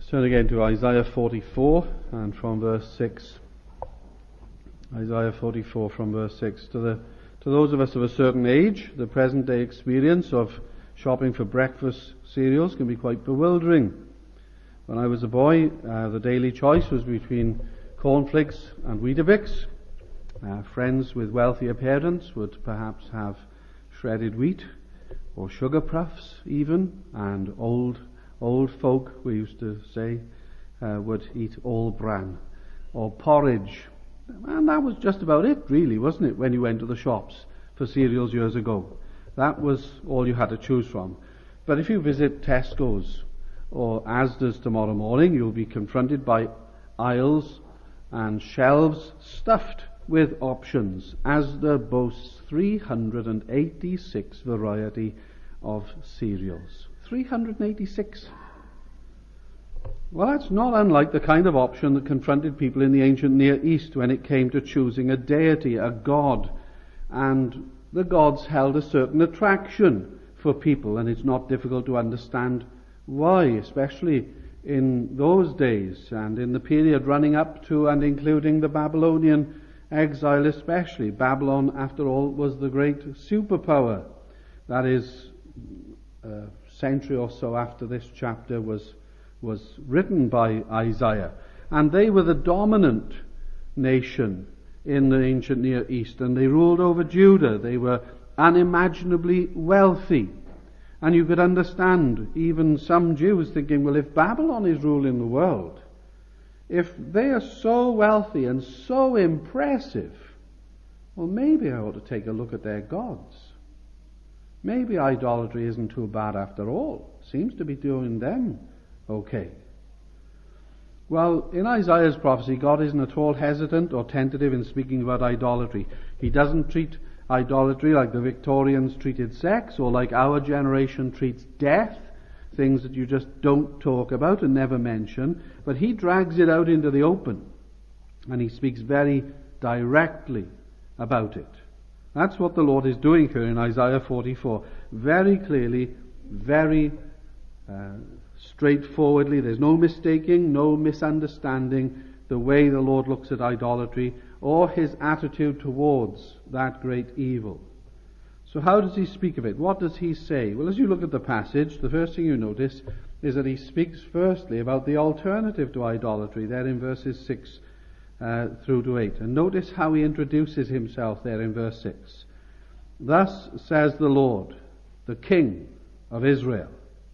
Turn again to Isaiah 44 and from verse 6. Isaiah 44 from verse 6. To those of us of a certain age, the present day experience of shopping for breakfast cereals can be quite bewildering. When I was a boy, the daily choice was between cornflakes and Weetabix. Friends with wealthier parents would perhaps have shredded wheat or sugar puffs even, and old folk, we used to say, would eat all bran or porridge. And that was just about it, really, wasn't it, when you went to the shops for cereals years ago? That was all you had to choose from. But if you visit Tesco's or Asda's tomorrow morning, you'll be confronted by aisles and shelves stuffed with options. Asda boasts 386 variety of cereals. 386. Well, that's not unlike the kind of option that confronted people in the ancient Near East when it came to choosing a deity, a god. And the gods held a certain attraction for people, and it's not difficult to understand why, especially in those days and in the period running up to and including the Babylonian exile especially. Babylon, after all, was the great superpower. That is, a century or so after this chapter was written by Isaiah. And they were the dominant nation in the ancient Near East, and they ruled over Judah. They were unimaginably wealthy. And you could understand even some Jews thinking, well, if Babylon is ruling the world, if they are so wealthy and so impressive, well, maybe I ought to take a look at their gods. Maybe idolatry isn't too bad after all. Seems to be doing them okay. Well, in Isaiah's prophecy, God isn't at all hesitant or tentative in speaking about idolatry. He doesn't treat idolatry like the Victorians treated sex, or like our generation treats death, things that you just don't talk about and never mention, but he drags it out into the open, and he speaks very directly about it. That's what the Lord is doing here in Isaiah 44. Very clearly, very straightforwardly. There's no mistaking, no misunderstanding the way the Lord looks at idolatry or his attitude towards that great evil. So how does he speak of it? What does he say? Well, as you look at the passage, the first thing you notice is that he speaks firstly about the alternative to idolatry, there in verses 6 through to 8. And notice how he introduces himself there in verse 6. Thus says the Lord, the King of Israel.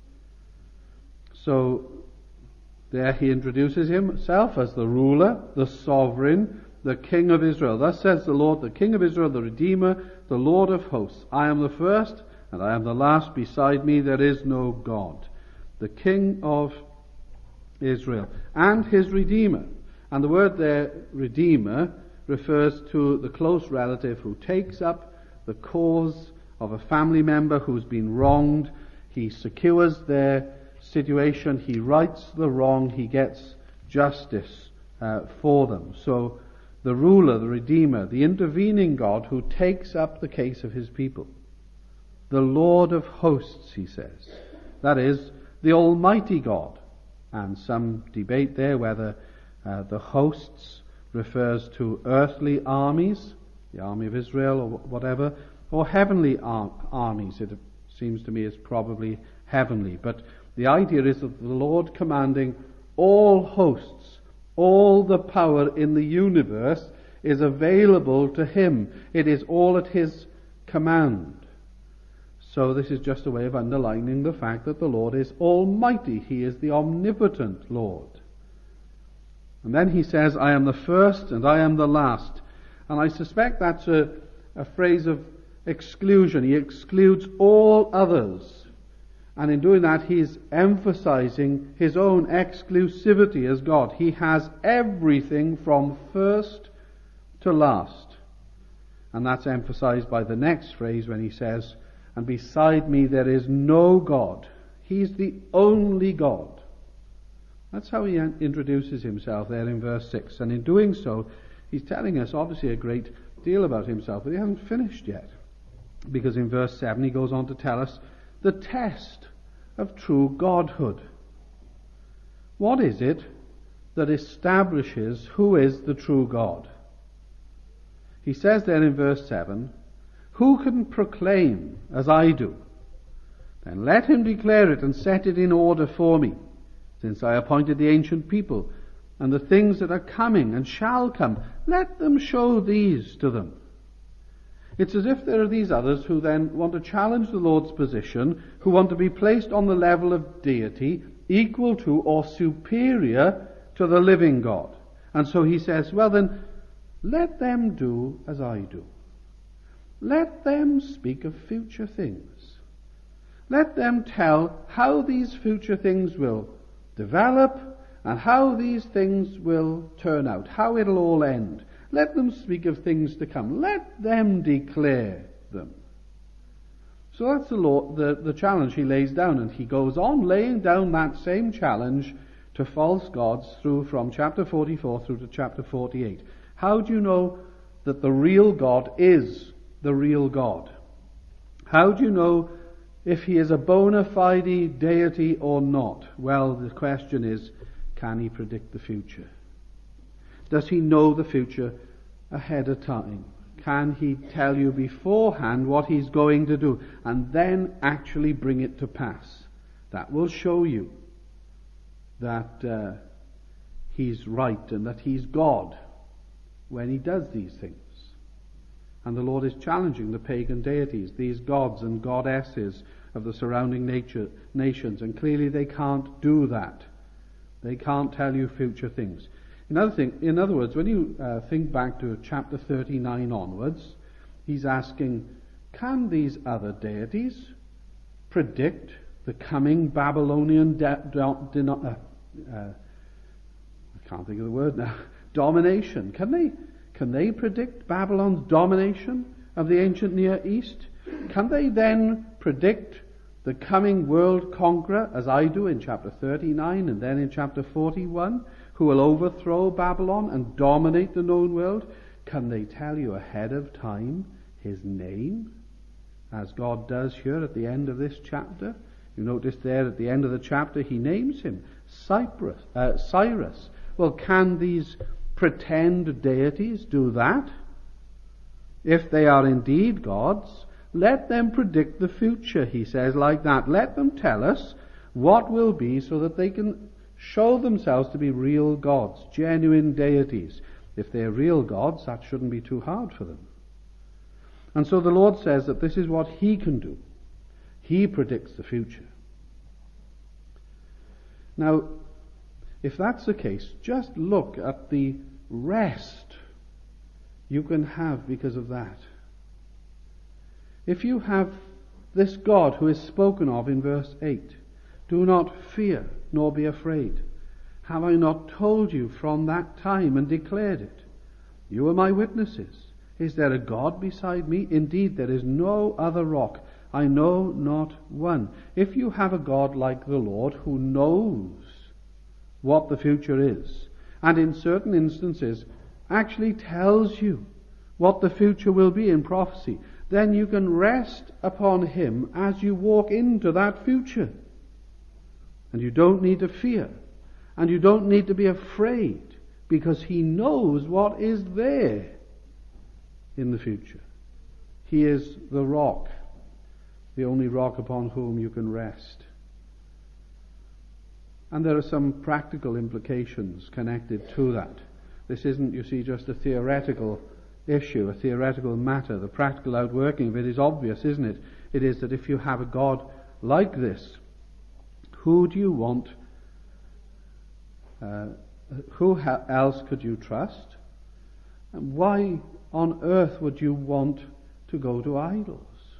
So there he introduces himself as the ruler, the sovereign, the King of Israel. Thus says the Lord, the King of Israel, the Redeemer, the Lord of hosts. I am the first, and I am the last. Beside me there is no God. The King of Israel, and his Redeemer. And the word there, Redeemer, refers to the close relative who takes up the cause of a family member who's been wronged. He secures their situation. He rights the wrong. He gets justice for them. So the ruler, the Redeemer, the intervening God who takes up the case of his people. The Lord of hosts, he says. That is, the Almighty God. And some debate there whether the hosts refers to earthly armies, the army of Israel or whatever, or heavenly armies. It seems to me is probably heavenly. But the idea is of the Lord commanding all hosts. All the power in the universe is available to him. It is all at his command. So this is just a way of underlining the fact that the Lord is almighty. He is the omnipotent Lord. And then he says, I am the first and I am the last. And I suspect that's a phrase of exclusion. He excludes all others. And in doing that, he's emphasizing his own exclusivity as God. He has everything from first to last. And that's emphasized by the next phrase when he says, and beside me there is no God. He's the only God. That's how he introduces himself there in verse 6. And in doing so, he's telling us obviously a great deal about himself, but he hasn't finished yet. Because in verse 7 he goes on to tell us the test of true godhood. What is it that establishes who is the true God? He says there in verse 7, "Who can proclaim as I do? Then let him declare it and set it in order for me, since I appointed the ancient people and the things that are coming and shall come. Let them show these to them." It's as if there are these others who then want to challenge the Lord's position, who want to be placed on the level of deity, equal to or superior to the living God. And so he says, well then, let them do as I do. Let them speak of future things. Let them tell how these future things will develop and how these things will turn out, how it'll all end. Let them speak of things to come. Let them declare them. So that's the challenge he lays down, and he goes on laying down that same challenge to false gods from chapter 44 through to chapter 48. How do you know that the real God is the real God? How do you know if he is a bona fide deity or not? Well, the question is, can he predict the future? Does he know the future ahead of time? Can he tell you beforehand what he's going to do and then actually bring it to pass? That will show you that he's right and that he's God when he does these things. And the Lord is challenging the pagan deities, these gods and goddesses of the surrounding nations, and clearly they can't do that. They can't tell you future things. In other words, when you think back to chapter 39 onwards, he's asking, can these other deities predict the coming Babylonian I can't think of the word now. Domination. Can they predict Babylon's domination of the ancient Near East? Can they then predict the coming world conqueror, as I do in chapter 39 and then in chapter 41, who will overthrow Babylon and dominate the known world? Can they tell you ahead of time his name, as God does here at the end of this chapter? You notice there at the end of the chapter he names him Cyrus. Well, can these pretend deities do that? If they are indeed gods, let them predict the future, he says, like that. Let them tell us what will be so that they can show themselves to be real gods, genuine deities. If they're real gods, that shouldn't be too hard for them. And so the Lord says that this is what he can do. He predicts the future. Now, if that's the case, just look at the rest you can have because of that. If you have this God who is spoken of in verse 8, do not fear nor be afraid. Have I not told you from that time and declared it? You are my witnesses. Is there a God beside me? Indeed, there is no other rock. I know not one. If you have a God like the Lord who knows what the future is, and in certain instances actually tells you what the future will be in prophecy, then you can rest upon him as you walk into that future. And you don't need to fear. And you don't need to be afraid, because he knows what is there in the future. He is the rock, the only rock upon whom you can rest. And there are some practical implications connected to that. This isn't, you see, just a theoretical issue, a theoretical matter. The practical outworking of it is obvious, isn't it? It is that if you have a God like this, who do you want? Who else could you trust? And why on earth would you want to go to idols?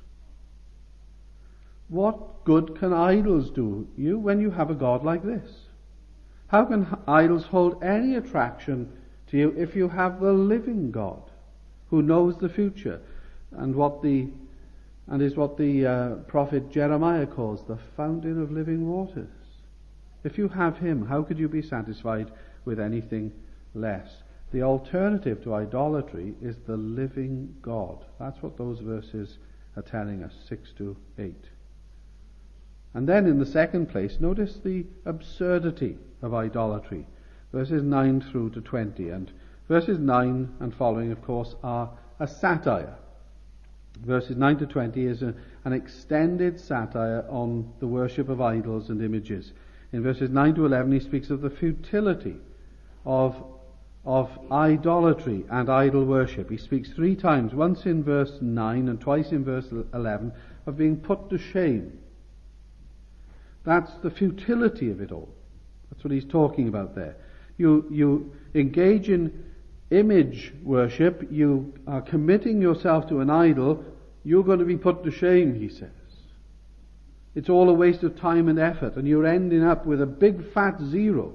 What good can idols do you when you have a God like this? How can idols hold any attraction to you if you have the living God who knows the future and is what the prophet Jeremiah calls the fountain of living waters? If you have him, how could you be satisfied with anything less? The alternative to idolatry is the living God. That's what those verses are telling us, 6 to 8. And then in the second place, notice the absurdity of idolatry. Verses 9 through to 20. And verses 9 and following, of course, are a satire. Verses 9 to 20 is an extended satire on the worship of idols and images. In verses 9 to 11 he speaks of the futility of idolatry and idol worship. He speaks 3 times, once in verse 9 and twice in verse 11, of being put to shame. That's the futility of it all. That's what he's talking about there. You engage in image worship, you are committing yourself to an idol, you're going to be put to shame, he says. It's all a waste of time and effort, and you're ending up with a big fat zero.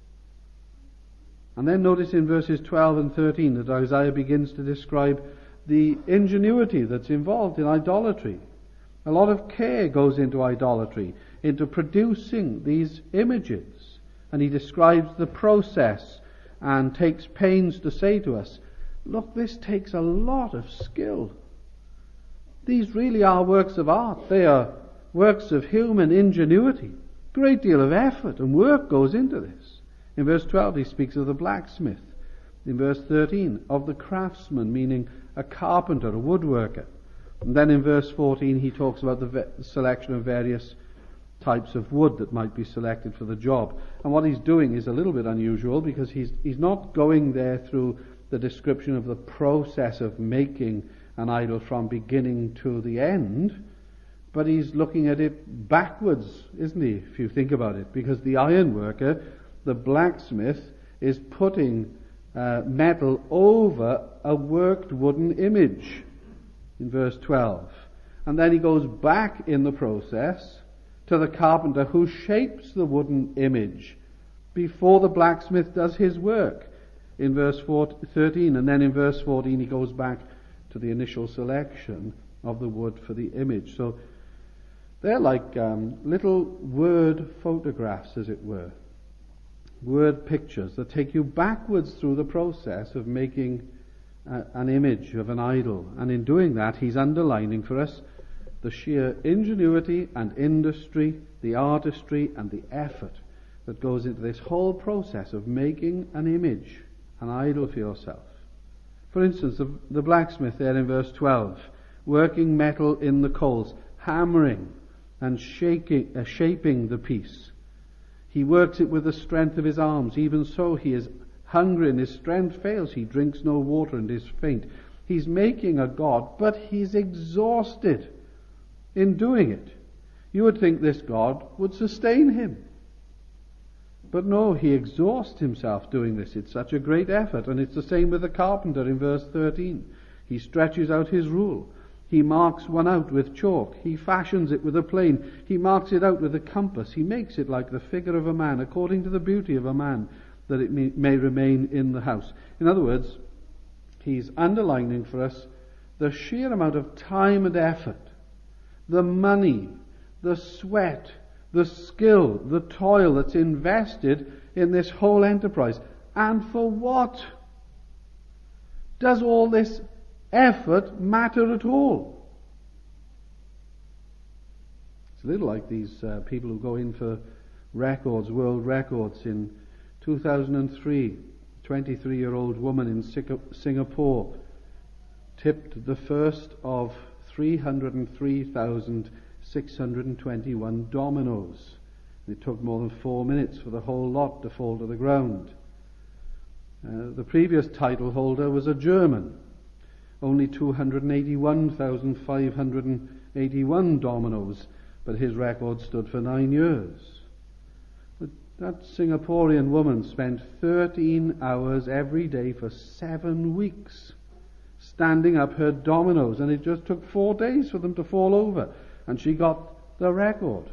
And then notice in verses 12 and 13 that Isaiah begins to describe the ingenuity that's involved in idolatry. A lot of care goes into idolatry, into producing these images. And he describes the process and takes pains to say to us, look, this takes a lot of skill. These really are works of art. They are works of human ingenuity. Great deal of effort and work goes into this. In verse 12 he speaks of the blacksmith. In verse 13 of the craftsman, meaning a carpenter, a woodworker. And then in verse 14 he talks about the selection of various types of wood that might be selected for the job. And what he's doing is a little bit unusual, because he's not going there through the description of the process of making an idol from beginning to the end, but he's looking at it backwards, isn't he, if you think about it? Because the iron worker, the blacksmith, is putting metal over a worked wooden image in verse 12. And then he goes back in the process to the carpenter who shapes the wooden image before the blacksmith does his work in verse 13. And then in verse 14 he goes back to the initial selection of the wood for the image. So they're like little word photographs, as it were. Word pictures that take you backwards through the process of making an image of an idol. And in doing that, he's underlining for us the sheer ingenuity and industry, the artistry and the effort that goes into this whole process of making an image, an idol for yourself. For instance, the blacksmith there in verse 12, working metal in the coals, hammering and shaping the piece. He works it with the strength of his arms. Even so, he is hungry and his strength fails. He drinks no water and is faint. He's making a god, but he's exhausted in doing it. You would think this God would sustain him. But no, he exhausts himself doing this. It's such a great effort. And it's the same with the carpenter in verse 13. He stretches out his rule. He marks one out with chalk. He fashions it with a plane. He marks it out with a compass. He makes it like the figure of a man, according to the beauty of a man, that it may remain in the house. In other words, he's underlining for us the sheer amount of time and effort, the money, the sweat, the skill, the toil that's invested in this whole enterprise. And for what? Does all this effort matter at all? It's a little like these people who go in for records, world records. In 2003, 23-year-old woman in Singapore tipped the first of 303,621 dominoes. It took more than 4 minutes for the whole lot to fall to the ground. The previous title holder was a German. Only 281,581 dominoes, but his record stood for 9 years. That Singaporean woman spent 13 hours every day for 7 weeks standing up her dominoes, and it just took 4 days for them to fall over, and she got the record.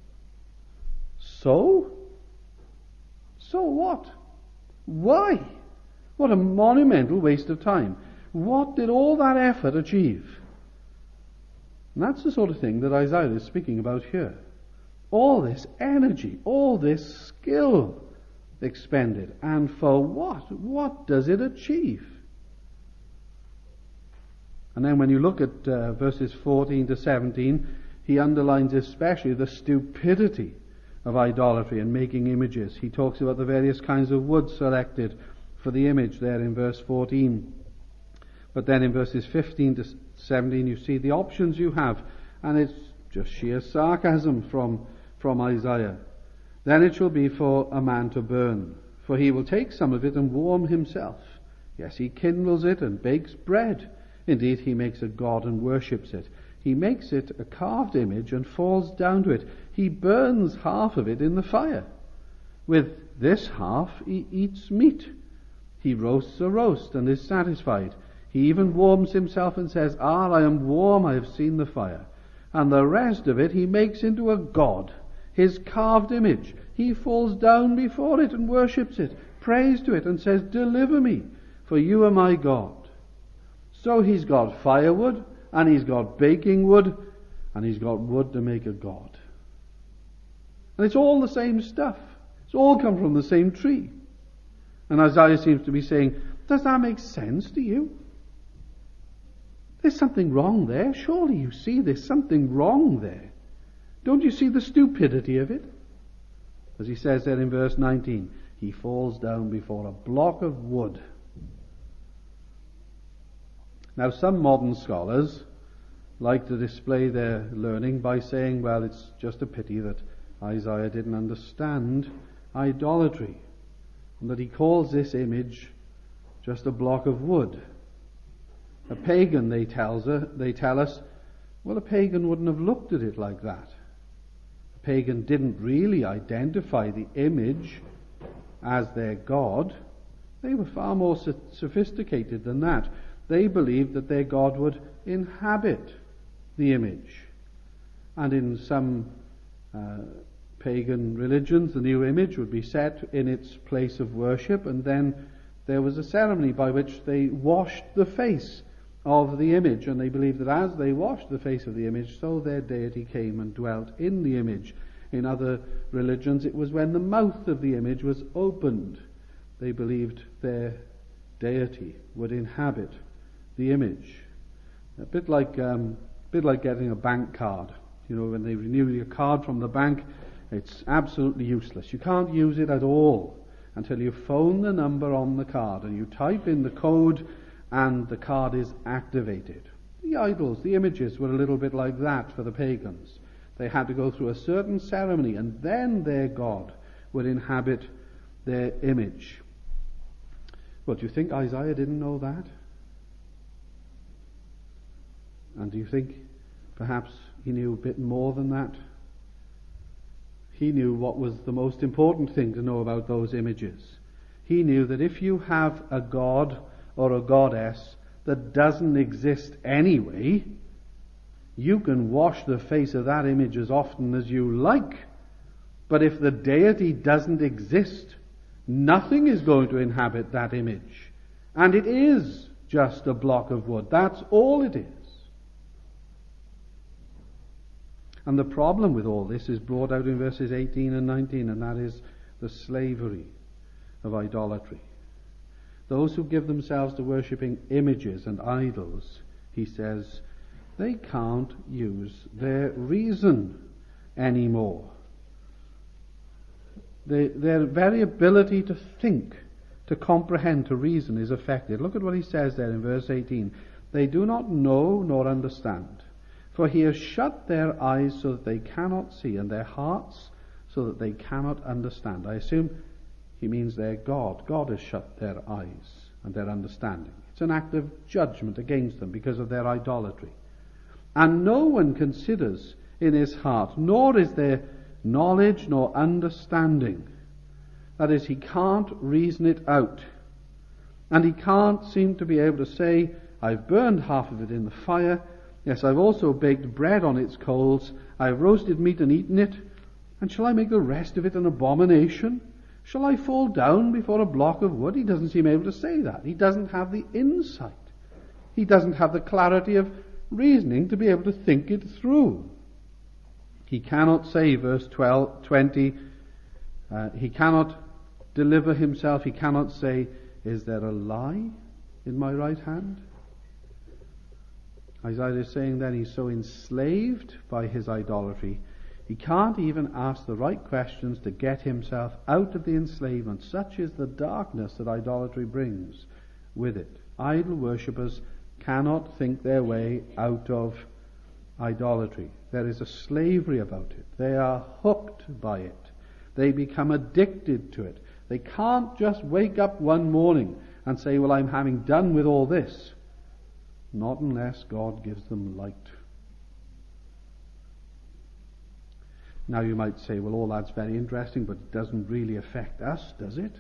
So what? Why? What a monumental waste of time. What did all that effort achieve? And that's the sort of thing that Isaiah is speaking about here. All this energy, all this skill expended, and for what? What does it achieve? And then when you look at verses 14 to 17, he underlines especially the stupidity of idolatry and making images. He talks about the various kinds of wood selected for the image there in verse 14. But then in verses 15 to 17 you see the options you have, and it's just sheer sarcasm from Isaiah. Then it shall be for a man to burn, for he will take some of it and warm himself. Yes, he kindles it and bakes bread. Indeed, he makes a god and worships it. He makes it a carved image and falls down to it. He burns half of it in the fire. With this half he eats meat. He roasts a roast and is satisfied. He even warms himself and says, I am warm, I have seen the fire. And the rest of it he makes into a god, his carved image. He falls down before it and worships it, prays to it and says, deliver me, for you are my God. So he's got firewood, and he's got baking wood, and he's got wood to make a god. And it's all the same stuff. It's all come from the same tree. And Isaiah seems to be saying, does that make sense to you? There's something wrong there. Surely you see there's something wrong there. Don't you see the stupidity of it? As he says there in verse 19, he falls down before a block of wood. Now, some modern scholars like to display their learning by saying, well, it's just a pity that Isaiah didn't understand idolatry, and that he calls this image just a block of wood. A pagan, they tell us, well, a pagan wouldn't have looked at it like that. A pagan didn't really identify the image as their god. They were far more sophisticated than that. They believed that their God would inhabit the image. And in some pagan religions, the new image would be set in its place of worship, and then there was a ceremony by which they washed the face of the image, and they believed that as they washed the face of the image, so their deity came and dwelt in the image. In other religions, it was when the mouth of the image was opened. They believed their deity would inhabit the image. A bit like getting a bank card. You know, when they renew your card from the bank, it's absolutely useless. You can't use it at all until you phone the number on the card and you type in the code and the card is activated. The idols, the images, were a little bit like that for the pagans. They had to go through a certain ceremony, and then their God would inhabit their image. Well, do you think Isaiah didn't know that? And do you think perhaps he knew a bit more than that? He knew what was the most important thing to know about those images. He knew that if you have a god or a goddess that doesn't exist anyway, you can wash the face of that image as often as you like. But if the deity doesn't exist, nothing is going to inhabit that image. And it is just a block of wood. That's all it is. And the problem with all this is brought out in verses 18 and 19, and that is the slavery of idolatry. Those who give themselves to worshipping images and idols, he says, they can't use their reason anymore. Their very ability to think, to comprehend, to reason is affected. Look at what he says there in verse 18. They do not know nor understand. For he has shut their eyes so that they cannot see, and their hearts so that they cannot understand. I assume he means their God. God has shut their eyes and their understanding. It's an act of judgment against them because of their idolatry. And no one considers in his heart, nor is there knowledge nor understanding. That is, he can't reason it out. And he can't seem to be able to say, I've burned half of it in the fire. Yes, I've also baked bread on its coals. I've roasted meat and eaten it. And shall I make the rest of it an abomination? Shall I fall down before a block of wood? He doesn't seem able to say that. He doesn't have the insight. He doesn't have the clarity of reasoning to be able to think it through. He cannot say, verse 20, he cannot deliver himself. He cannot say, is there a lie in my right hand? Isaiah is saying then he's so enslaved by his idolatry, he can't even ask the right questions to get himself out of the enslavement. Such is the darkness that idolatry brings with it. Idol worshippers cannot think their way out of idolatry. There is a slavery about it. They are hooked by it. They become addicted to it. They can't just wake up one morning and say, well, I'm having done with all this. Not unless God gives them light. Now you might say, well, all that's very interesting, but it doesn't really affect us, does it?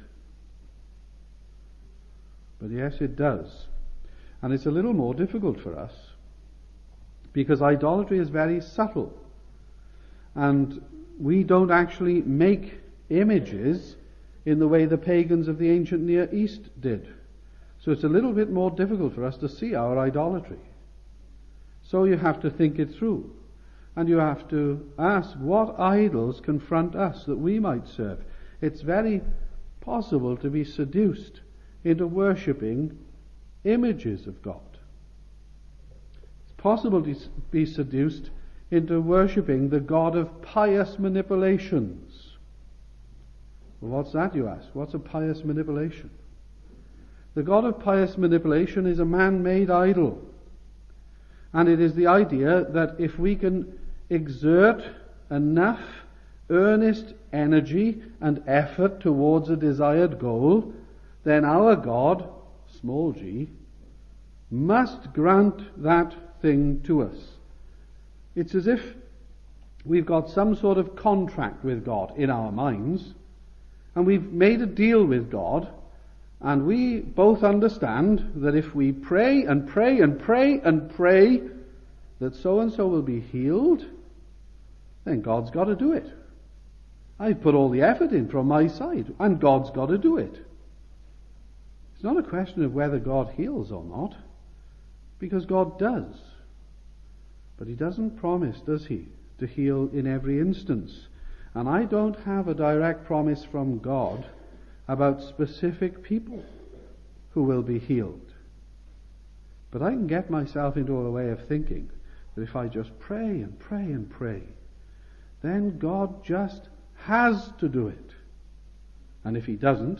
But yes, it does. And it's a little more difficult for us, because idolatry is very subtle. And we don't actually make images in the way the pagans of the ancient Near East did. So it's a little bit more difficult for us to see our idolatry. So you have to think it through. And you have to ask, what idols confront us that we might serve? It's very possible to be seduced into worshipping images of God. It's possible to be seduced into worshipping the God of pious manipulations. Well, what's that, you ask? What's a pious manipulation? The God of pious manipulation is a man-made idol. And it is the idea that if we can exert enough earnest energy and effort towards a desired goal, then our God, small g, must grant that thing to us. It's as if we've got some sort of contract with God in our minds, and we've made a deal with God, and we both understand that if we pray and pray and pray and pray that so-and-so will be healed, then God's got to do it. I've put all the effort in from my side, and God's got to do it. It's not a question of whether God heals or not, because God does. But he doesn't promise, does he, to heal in every instance. And I don't have a direct promise from God about specific people who will be healed. But I can get myself into a way of thinking that if I just pray and pray and pray, then God just has to do it. And if he doesn't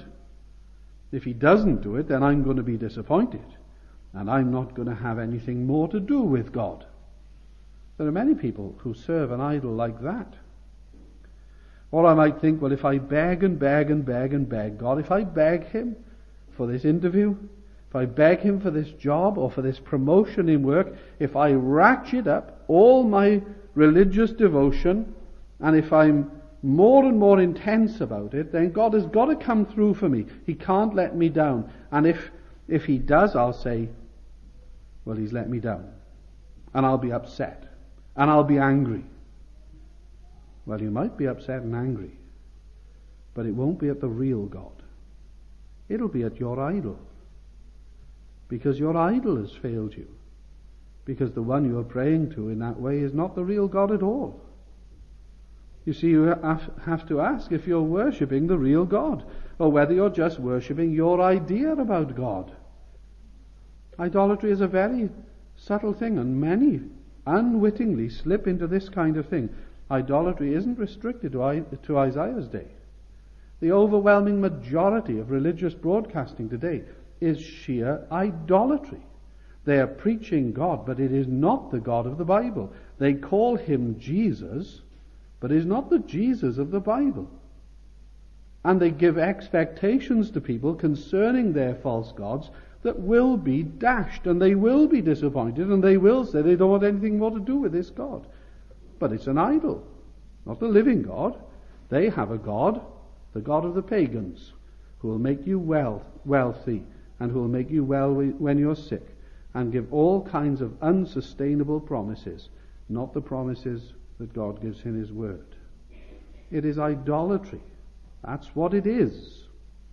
do it, then I'm going to be disappointed. And I'm not going to have anything more to do with God. There are many people who serve an idol like that. Or I might think, well, if I beg and beg and beg and beg God, if I beg him for this interview, if I beg him for this job or for this promotion in work, if I ratchet up all my religious devotion, and if I'm more and more intense about it, then God has got to come through for me. He can't let me down. And if he does, I'll say, well, he's let me down. And I'll be upset. And I'll be angry. Well, you might be upset and angry, but it won't be at the real God. It'll be at your idol. Because your idol has failed you. Because the one you're praying to in that way is not the real God at all. You see, you have to ask if you're worshipping the real God, or whether you're just worshipping your idea about God. Idolatry is a very subtle thing, and many unwittingly slip into this kind of thing. Idolatry isn't restricted to Isaiah's day. The overwhelming majority of religious broadcasting today is sheer idolatry. They are preaching God, but it is not the God of the Bible. They call him Jesus, but is not the Jesus of the Bible. And they give expectations to people concerning their false gods that will be dashed, and they will be disappointed, and they will say they don't want anything more to do with this God. But it's an idol, not the living God. They have a God, the God of the pagans, who will make you wealthy, and who will make you well when you're sick, and give all kinds of unsustainable promises, not the promises that God gives in his word. It is idolatry. That's what it is.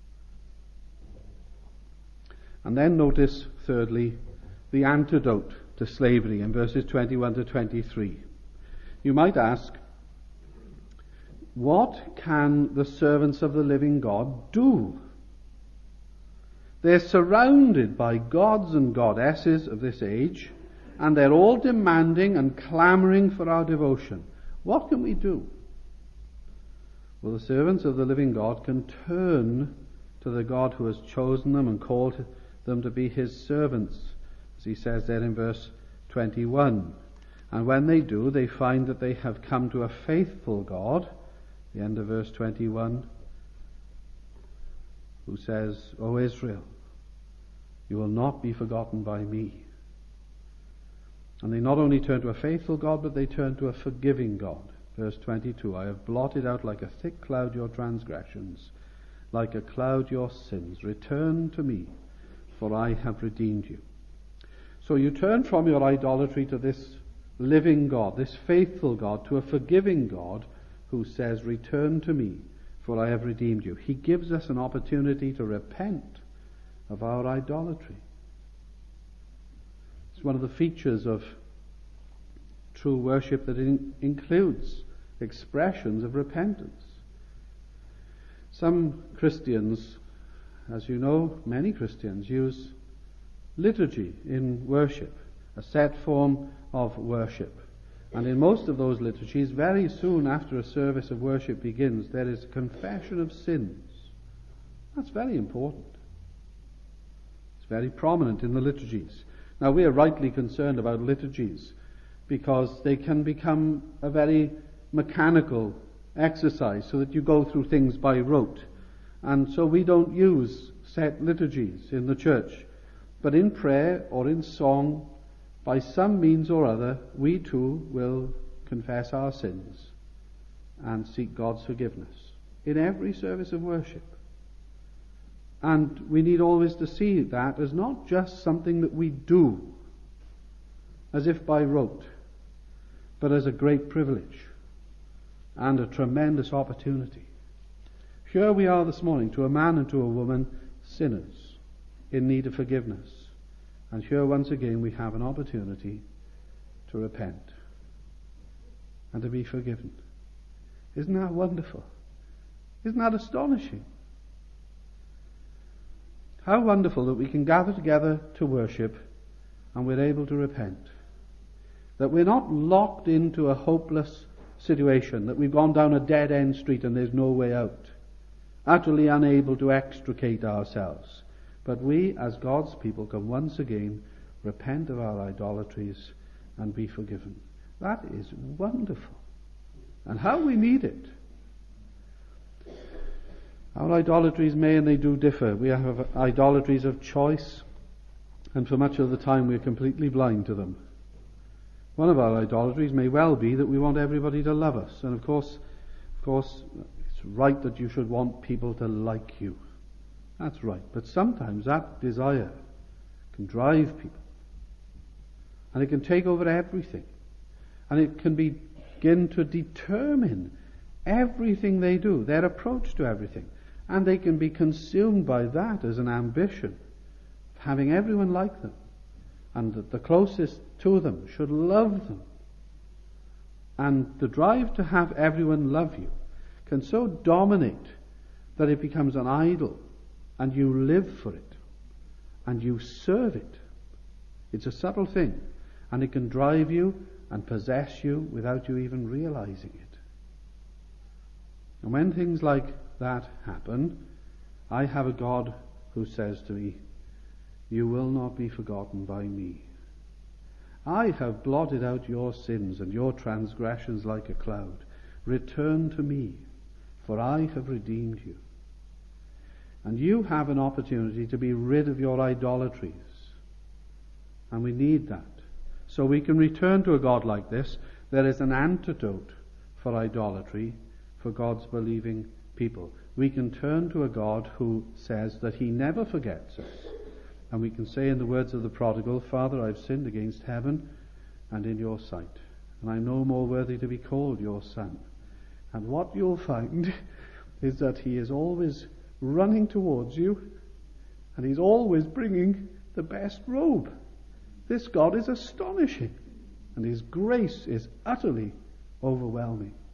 And then notice, thirdly, the antidote to slavery in verses 21 to 23. You might ask, what can the servants of the living God do? They're surrounded by gods and goddesses of this age, and they're all demanding and clamoring for our devotion. What can we do? Well, the servants of the living God can turn to the God who has chosen them and called them to be his servants, as he says there in verse 21. And when they do, they find that they have come to a faithful God, the end of verse 21, who says, O Israel, you will not be forgotten by me. And they not only turn to a faithful God, but they turn to a forgiving God. Verse 22, I have blotted out like a thick cloud your transgressions, like a cloud your sins. Return to me, for I have redeemed you. So you turn from your idolatry to this living God, this faithful God, to a forgiving God who says, return to me, for I have redeemed you. He gives us an opportunity to repent of our idolatry. It's one of the features of true worship that includes expressions of repentance. Some Christians, as you know, many Christians use liturgy in worship, a set form of worship. And in most of those liturgies, very soon after a service of worship begins, there is a confession of sins. That's very important. It's very prominent in the liturgies. Now, we are rightly concerned about liturgies because they can become a very mechanical exercise so that you go through things by rote. And so we don't use set liturgies in the church. But in prayer or in song, by some means or other, we too will confess our sins and seek God's forgiveness in every service of worship. And we need always to see that as not just something that we do, as if by rote, but as a great privilege and a tremendous opportunity. Here we are this morning, to a man and to a woman, sinners in need of forgiveness. And here once again we have an opportunity to repent and to be forgiven. Isn't that wonderful? Isn't that astonishing? How wonderful that we can gather together to worship and we're able to repent. That we're not locked into a hopeless situation, that we've gone down a dead-end street and there's no way out, utterly unable to extricate ourselves. But we, as God's people, can once again repent of our idolatries and be forgiven. That is wonderful. And how we need it. Our idolatries may and they do differ. We have idolatries of choice, and for much of the time we're completely blind to them. One of our idolatries may well be that we want everybody to love us. And of course, it's right that you should want people to like you. That's right. But sometimes that desire can drive people. And it can take over everything. And it can begin to determine everything they do, their approach to everything. And they can be consumed by that as an ambition of having everyone like them. And that the closest to them should love them. And the drive to have everyone love you can so dominate that it becomes an idol. And you live for it. And you serve it. It's a subtle thing. And it can drive you and possess you without you even realizing it. And when things like that happen, I have a God who says to me, you will not be forgotten by me. I have blotted out your sins and your transgressions like a cloud. Return to me, for I have redeemed you. And you have an opportunity to be rid of your idolatries. And we need that. So we can return to a God like this. There is an antidote for idolatry for God's believing people. We can turn to a God who says that he never forgets us. And we can say in the words of the prodigal, Father, I've sinned against heaven and in your sight. And I'm no more worthy to be called your son. And what you'll find is that he is always running towards you, and he's always bringing the best robe. This God is astonishing, and his grace is utterly overwhelming.